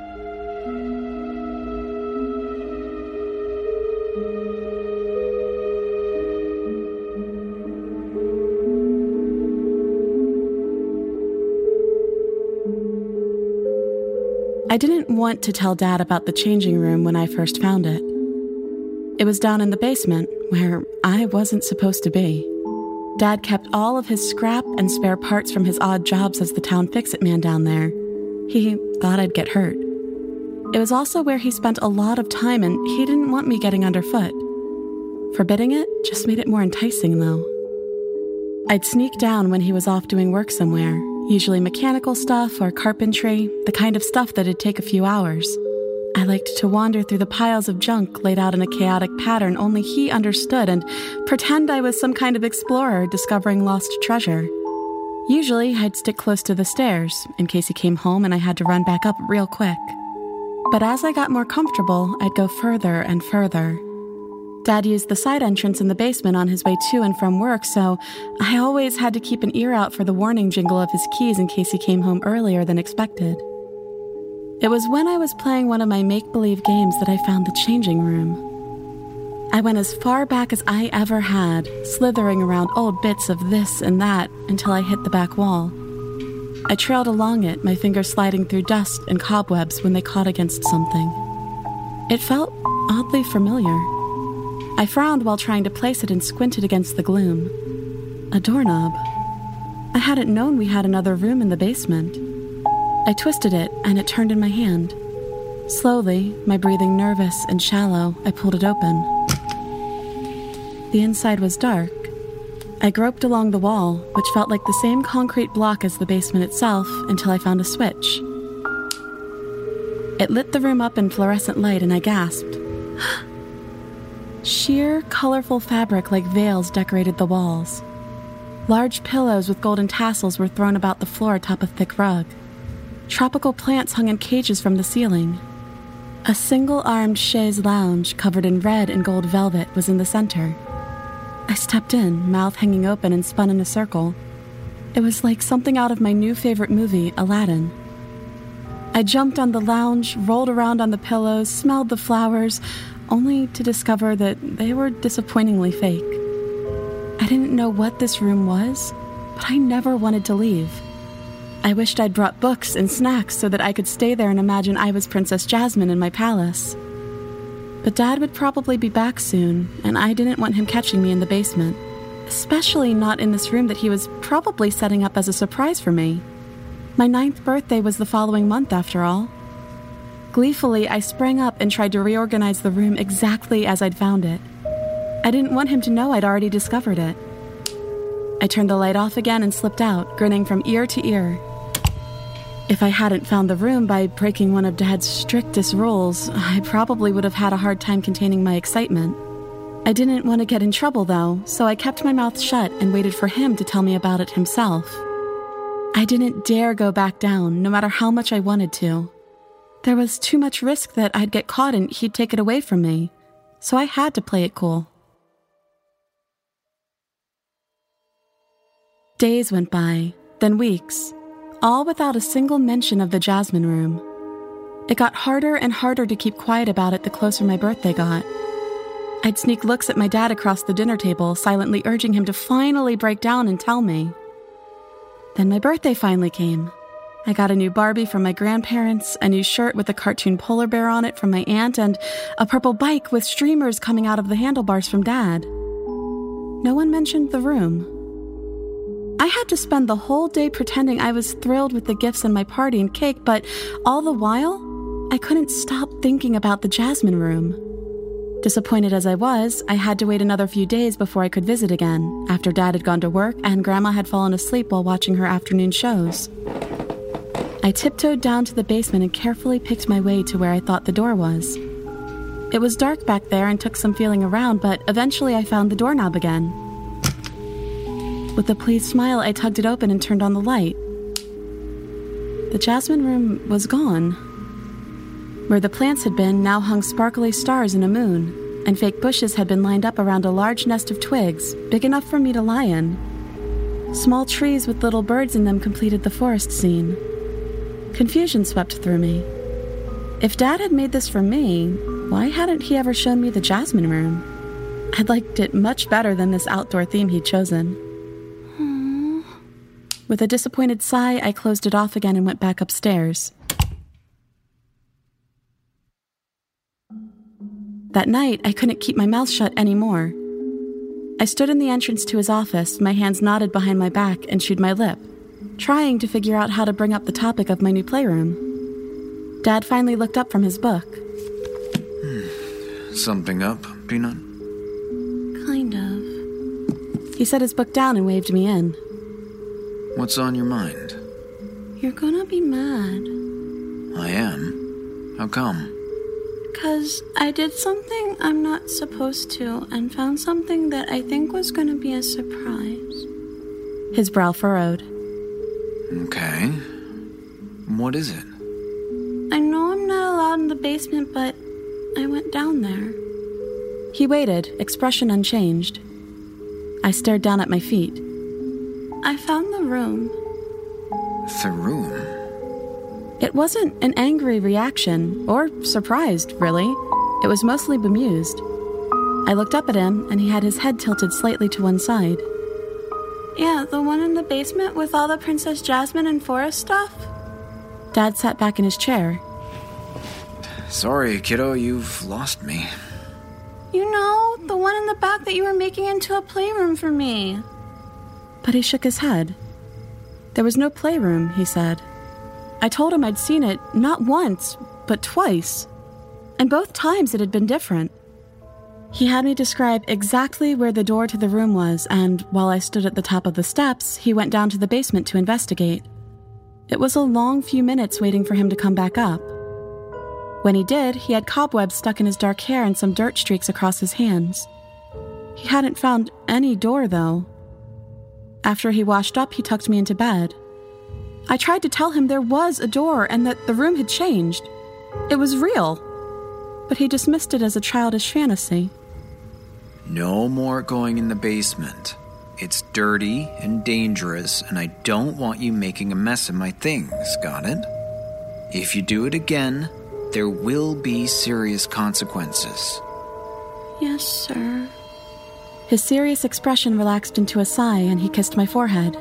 I didn't want to tell Dad about the changing room when I first found it. It was down in the basement, where I wasn't supposed to be. Dad kept all of his scrap and spare parts from his odd jobs as the town fix-it man down there. He thought I'd get hurt. It was also where he spent a lot of time, and he didn't want me getting underfoot. Forbidding it just made it more enticing, though. I'd sneak down when he was off doing work somewhere, usually mechanical stuff or carpentry, the kind of stuff that'd take a few hours. I liked to wander through the piles of junk laid out in a chaotic pattern only he understood and pretend I was some kind of explorer discovering lost treasure. Usually, I'd stick close to the stairs in case he came home and I had to run back up real quick. But as I got more comfortable, I'd go further and further. Dad used the side entrance in the basement on his way to and from work, so I always had to keep an ear out for the warning jingle of his keys in case he came home earlier than expected. It was when I was playing one of my make-believe games that I found the changing room. I went as far back as I ever had, slithering around old bits of this and that until I hit the back wall. I trailed along it, my fingers sliding through dust and cobwebs when they caught against something. It felt oddly familiar. I frowned while trying to place it and squinted against the gloom. A doorknob. I hadn't known we had another room in the basement. I twisted it, and it turned in my hand. Slowly, my breathing nervous and shallow, I pulled it open. The inside was dark. I groped along the wall, which felt like the same concrete block as the basement itself, until I found a switch. It lit the room up in fluorescent light, and I gasped. Sheer, colorful fabric like veils decorated the walls. Large pillows with golden tassels were thrown about the floor atop a thick rug. Tropical plants hung in cages from the ceiling. A single-armed chaise lounge covered in red and gold velvet was in the center. I stepped in, mouth hanging open, and spun in a circle. It was like something out of my new favorite movie, Aladdin. I jumped on the lounge, rolled around on the pillows, smelled the flowers, only to discover that they were disappointingly fake. I didn't know what this room was, but I never wanted to leave. I wished I'd brought books and snacks so that I could stay there and imagine I was Princess Jasmine in my palace. But Dad would probably be back soon, and I didn't want him catching me in the basement, especially not in this room that he was probably setting up as a surprise for me. My ninth birthday was the following month, after all. Gleefully, I sprang up and tried to reorganize the room exactly as I'd found it. I didn't want him to know I'd already discovered it. I turned the light off again and slipped out, grinning from ear to ear. If I hadn't found the room by breaking one of Dad's strictest rules, I probably would have had a hard time containing my excitement. I didn't want to get in trouble, though, so I kept my mouth shut and waited for him to tell me about it himself. I didn't dare go back down, no matter how much I wanted to. There was too much risk that I'd get caught and he'd take it away from me, so I had to play it cool. Days went by, then weeks, all without a single mention of the Jasmine room. It got harder and harder to keep quiet about it the closer my birthday got. I'd sneak looks at my dad across the dinner table, silently urging him to finally break down and tell me. Then my birthday finally came. I got a new Barbie from my grandparents, a new shirt with a cartoon polar bear on it from my aunt, and a purple bike with streamers coming out of the handlebars from Dad. No one mentioned the room. I had to spend the whole day pretending I was thrilled with the gifts and my party and cake, but all the while, I couldn't stop thinking about the Jasmine room. Disappointed as I was, I had to wait another few days before I could visit again, after Dad had gone to work and Grandma had fallen asleep while watching her afternoon shows. I tiptoed down to the basement and carefully picked my way to where I thought the door was. It was dark back there and took some feeling around, but eventually I found the doorknob again. With a pleased smile, I tugged it open and turned on the light. The Jasmine room was gone. Where the plants had been now hung sparkly stars and a moon, and fake bushes had been lined up around a large nest of twigs, big enough for me to lie in. Small trees with little birds in them completed the forest scene. Confusion swept through me. If Dad had made this for me, why hadn't he ever shown me the Jasmine room? I'd liked it much better than this outdoor theme he'd chosen. Aww. With a disappointed sigh, I closed it off again and went back upstairs. That night, I couldn't keep my mouth shut anymore. I stood in the entrance to his office, my hands knotted behind my back, and chewed my lip, trying to figure out how to bring up the topic of my new playroom. Dad finally looked up from his book. Hmm. Something up, Peanut? Kind of. He set his book down and waved me in. What's on your mind? You're gonna be mad. I am? How come? 'Cause I did something I'm not supposed to and found something that I think was gonna be a surprise. His brow furrowed. Okay. What is it? I know I'm not allowed in the basement, but I went down there. He waited, expression unchanged. I stared down at my feet. I found the room. The room? It wasn't an angry reaction, or surprised, really. It was mostly bemused. I looked up at him, and he had his head tilted slightly to one side. Yeah, the one in the basement with all the Princess Jasmine and forest stuff? Dad sat back in his chair. Sorry, kiddo, you've lost me. You know, the one in the back that you were making into a playroom for me. But he shook his head. There was no playroom, he said. I told him I'd seen it not once, but twice. And both times it had been different. He had me describe exactly where the door to the room was, and while I stood at the top of the steps, he went down to the basement to investigate. It was a long few minutes waiting for him to come back up. When he did, he had cobwebs stuck in his dark hair and some dirt streaks across his hands. He hadn't found any door, though. After he washed up, he tucked me into bed. I tried to tell him there was a door and that the room had changed. It was real. But he dismissed it as a childish fantasy. No more going in the basement. It's dirty and dangerous, and I don't want you making a mess of my things, got it? If you do it again, there will be serious consequences. Yes, sir. His serious expression relaxed into a sigh, and he kissed my forehead.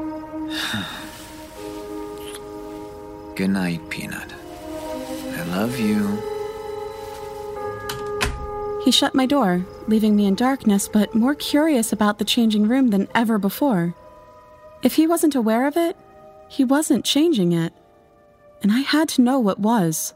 Good night, Peanut. I love you. He shut my door, leaving me in darkness, but more curious about the changing room than ever before. If he wasn't aware of it, he wasn't changing it. And I had to know what was.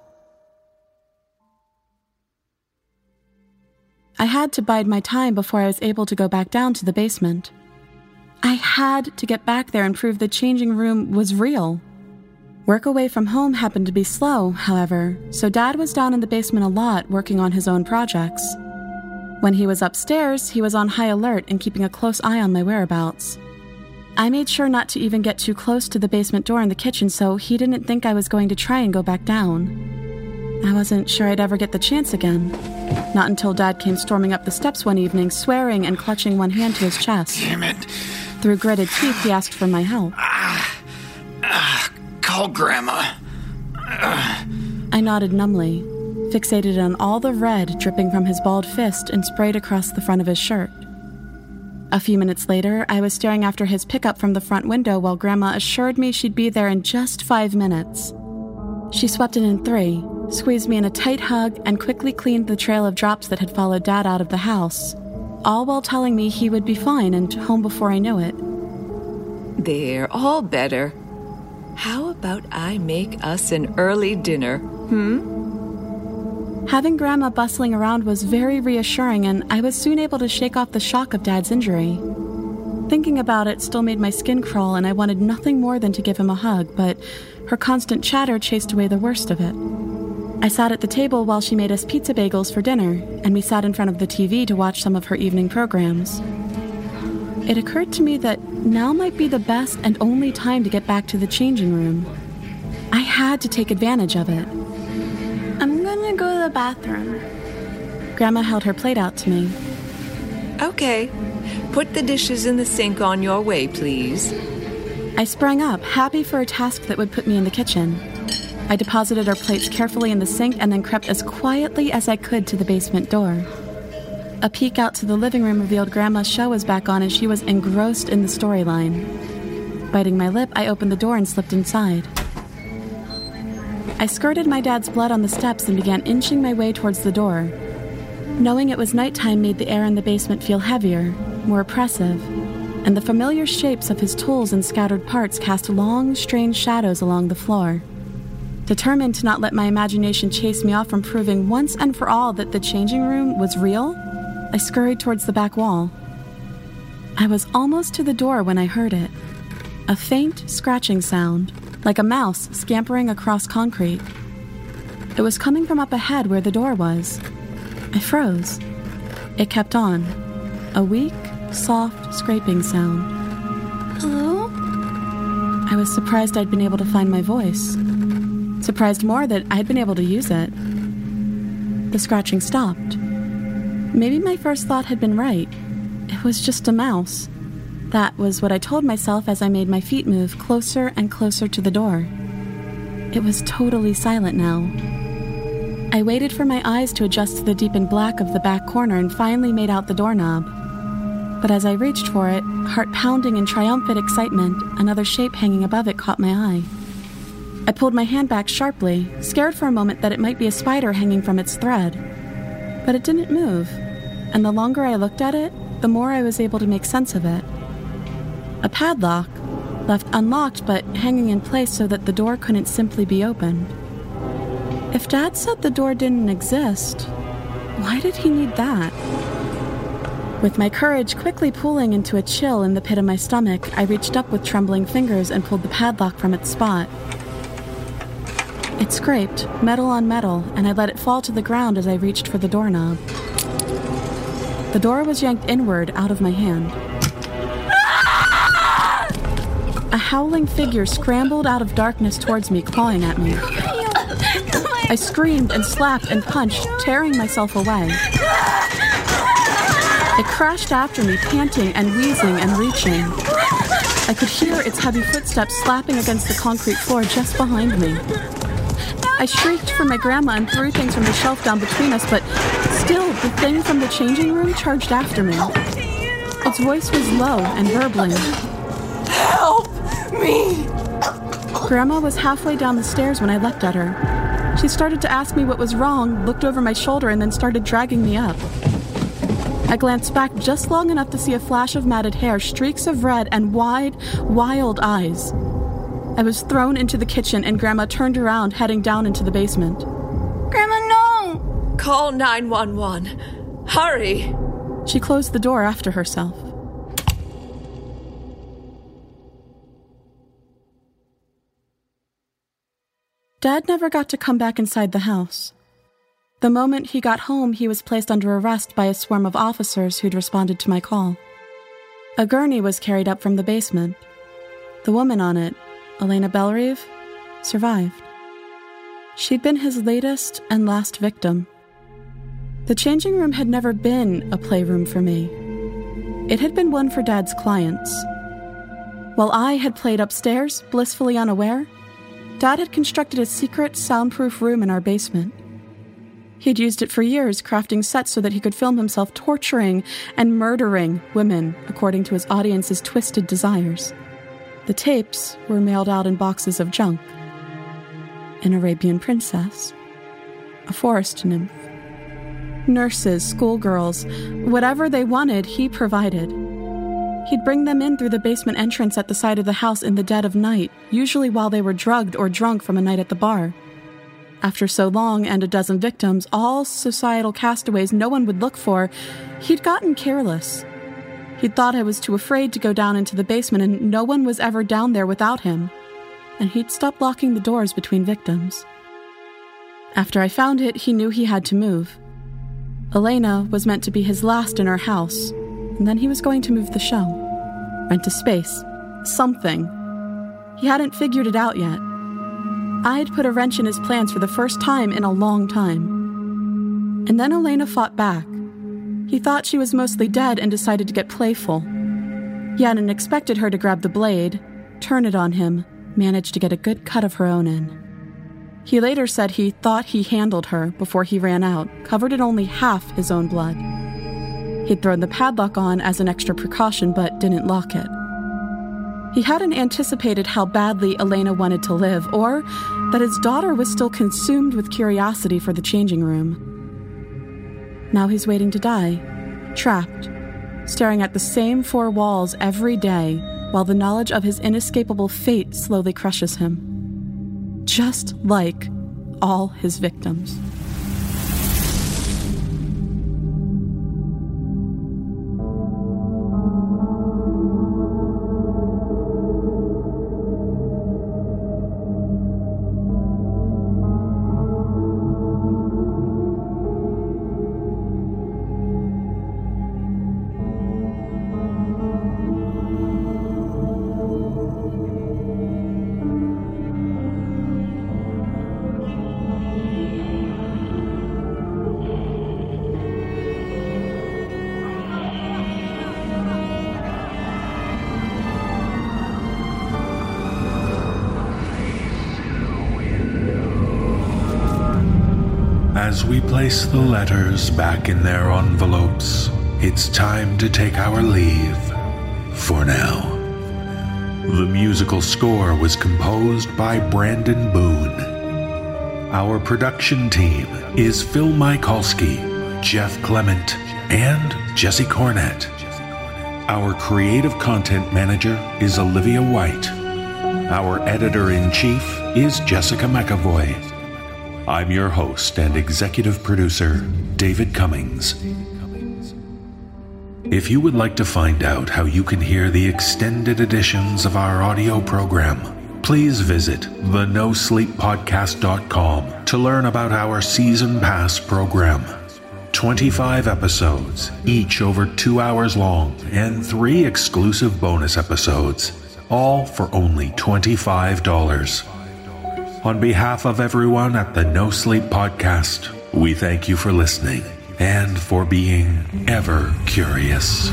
I had to bide my time before I was able to go back down to the basement. I had to get back there and prove the changing room was real. Work away from home happened to be slow, however, so Dad was down in the basement a lot working on his own projects. When he was upstairs, he was on high alert and keeping a close eye on my whereabouts. I made sure not to even get too close to the basement door in the kitchen so he didn't think I was going to try and go back down. I wasn't sure I'd ever get the chance again. Not until Dad came storming up the steps one evening, swearing and clutching one hand to his chest. Damn it. Through gritted teeth, he asked for my help. Ah, ah, call Grandma. Ah. I nodded numbly, fixated on all the red dripping from his bald fist and sprayed across the front of his shirt. A few minutes later, I was staring after his pickup from the front window while Grandma assured me she'd be there in just five minutes. She swept in in three, squeezed me in a tight hug, and quickly cleaned the trail of drops that had followed Dad out of the house, all while telling me he would be fine and home before I knew it. They're all better. How about I make us an early dinner, hmm? Having Grandma bustling around was very reassuring, and I was soon able to shake off the shock of Dad's injury. Thinking about it still made my skin crawl, and I wanted nothing more than to give him a hug, but her constant chatter chased away the worst of it. I sat at the table while she made us pizza bagels for dinner, and we sat in front of the T V to watch some of her evening programs. It occurred to me that now might be the best and only time to get back to the changing room. I had to take advantage of it. I'm gonna go to the bathroom. Grandma held her plate out to me. Okay. Put the dishes in the sink on your way, please. I sprang up, happy for a task that would put me in the kitchen. I deposited our plates carefully in the sink and then crept as quietly as I could to the basement door. A peek out to the living room revealed Grandma's show was back on and she was engrossed in the storyline. Biting my lip, I opened the door and slipped inside. I skirted my dad's blood on the steps and began inching my way towards the door. Knowing it was nighttime made the air in the basement feel heavier, more oppressive, and the familiar shapes of his tools and scattered parts cast long, strange shadows along the floor. Determined to not let my imagination chase me off from proving once and for all that the changing room was real, I scurried towards the back wall. I was almost to the door when I heard it. A faint, scratching sound, like a mouse scampering across concrete. It was coming from up ahead where the door was. I froze. It kept on. A weak, soft, scraping sound. Hello? I was surprised I'd been able to find my voice. Surprised more that I'd been able to use it. The scratching stopped. Maybe my first thought had been right. It was just a mouse. That was what I told myself as I made my feet move closer and closer to the door. It was totally silent now. I waited for my eyes to adjust to the deepened black of the back corner and finally made out the doorknob. But as I reached for it, heart pounding in triumphant excitement, another shape hanging above it caught my eye. I pulled my hand back sharply, scared for a moment that it might be a spider hanging from its thread. But it didn't move, and the longer I looked at it, the more I was able to make sense of it. A padlock, left unlocked but hanging in place so that the door couldn't simply be opened. If Dad said the door didn't exist, why did he need that? With my courage quickly pooling into a chill in the pit of my stomach, I reached up with trembling fingers and pulled the padlock from its spot. It scraped, metal on metal, and I let it fall to the ground as I reached for the doorknob. The door was yanked inward out of my hand. A howling figure scrambled out of darkness towards me, clawing at me. I screamed and slapped and punched, tearing myself away. It crashed after me, panting and wheezing and reaching. I could hear its heavy footsteps slapping against the concrete floor just behind me. I shrieked for my grandma and threw things from the shelf down between us, but still, the thing from the changing room charged after me. Its voice was low and burbling. Help me! Grandma was halfway down the stairs when I leapt at her. She started to ask me what was wrong, looked over my shoulder, and then started dragging me up. I glanced back just long enough to see a flash of matted hair, streaks of red, and wide, wild eyes. I was thrown into the kitchen, and Grandma turned around, heading down into the basement. Grandma, no! Call nine one one. Hurry! She closed the door after herself. Dad never got to come back inside the house. The moment he got home, he was placed under arrest by a swarm of officers who'd responded to my call. A gurney was carried up from the basement. The woman on it, Elena Belrive, survived. She'd been his latest and last victim. The changing room had never been a playroom for me. It had been one for Dad's clients. While I had played upstairs, blissfully unaware, Dad had constructed a secret, soundproof room in our basement. He'd used it for years, crafting sets so that he could film himself torturing and murdering women according to his audience's twisted desires. The tapes were mailed out in boxes of junk. An Arabian princess, a forest nymph, nurses, schoolgirls, whatever they wanted, he provided. He'd bring them in through the basement entrance at the side of the house in the dead of night, usually while they were drugged or drunk from a night at the bar. After so long and a dozen victims, all societal castaways no one would look for, he'd gotten careless. He'd thought I was too afraid to go down into the basement, and no one was ever down there without him. And he'd stopped locking the doors between victims. After I found it, he knew he had to move. Elena was meant to be his last in our house, and then he was going to move the show. Rent a space. Something. He hadn't figured it out yet. I'd put a wrench in his plans for the first time in a long time. And then Elena fought back. He thought she was mostly dead and decided to get playful. He hadn't expected her to grab the blade, turn it on him, manage to get a good cut of her own in. He later said he thought he handled her before he ran out, covered in only half his own blood. He'd thrown the padlock on as an extra precaution, but didn't lock it. He hadn't anticipated how badly Elena wanted to live, or that his daughter was still consumed with curiosity for the changing room. Now he's waiting to die, trapped, staring at the same four walls every day while the knowledge of his inescapable fate slowly crushes him. Just like all his victims. As we place the letters back in their envelopes, it's time to take our leave for now. The musical score was composed by Brandon Boone. Our production team is Phil Michalski, Jeff Clement, and Jesse Cornett. Our creative content manager is Olivia White. Our editor-in-chief is Jessica McAvoy. I'm your host and executive producer, David Cummings. If you would like to find out how you can hear the extended editions of our audio program, please visit the no sleep podcast dot com to learn about our Season Pass program. twenty-five episodes, each over two hours long, and three exclusive bonus episodes, all for only twenty-five dollars. On behalf of everyone at the No Sleep Podcast, we thank you for listening and for being ever curious.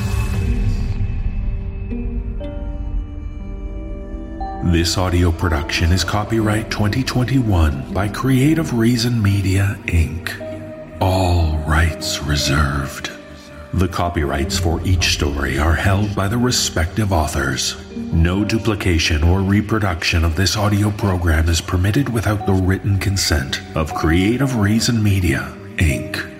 This audio production is copyright twenty twenty-one by Creative Reason Media, Incorporated. All rights reserved. The copyrights for each story are held by the respective authors. No duplication or reproduction of this audio program is permitted without the written consent of Creative Reason Media, Incorporated.